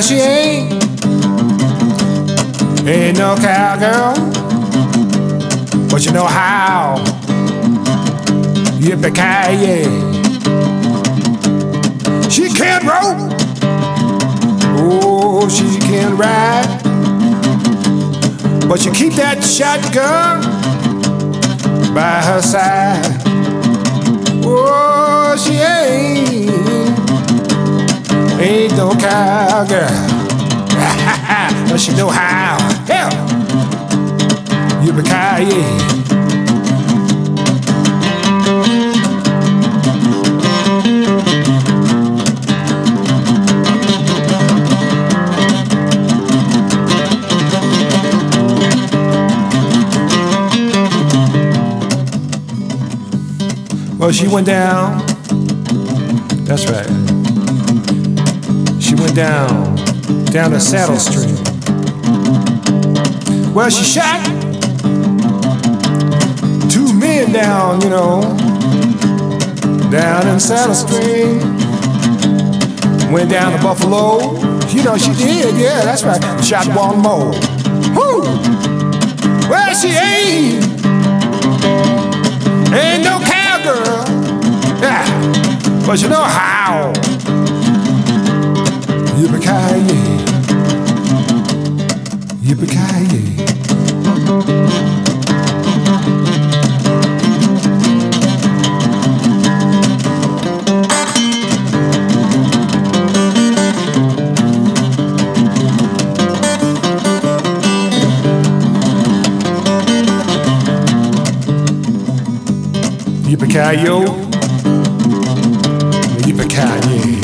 she ain't no cowgirl, but you know how. Yippee-ki-yay. She can't rope, oh, she can ride, but you keep that shotgun by her side. Oh, she ain't no cowgirl, but she know how. Hell, yippee-ki-yay. Well, she went down. That's right. She went down to Saddle Street. Well, she shot 2 men down, you know, down in Saddle Street. Went down to Buffalo. You know, she did, yeah, that's right. Shot 1 more. Whoo! Well, she ain't no cowgirl, yeah, but you know how. Yippee-ki-yay, yippee-ki-yay. Yippee-ki-yo, yippee-ki-yay.